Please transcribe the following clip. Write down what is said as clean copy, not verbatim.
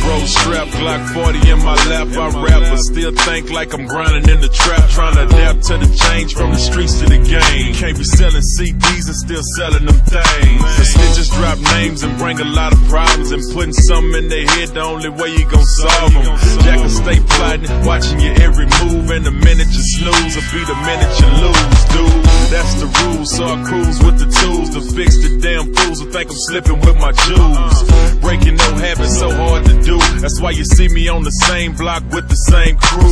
bro strap, Glock 40 in my lap. I rap, but still think like I'm grinding in the trap, trying to adapt to the change from the streets to the game. Can't be selling CDs and still selling them things. The snitches drop names and bring a lot of problems, and putting something in their head the only way you gon' solve them. Jack will stay plotting, watching your every move, and the minute you snooze will be the minute you lose, dude. That's the rules, so I cruise with the tools to fix the damn fools who think I'm slipping with my jewels. Breaking no habits so hard to do, that's why you see me on the same block with the same crew.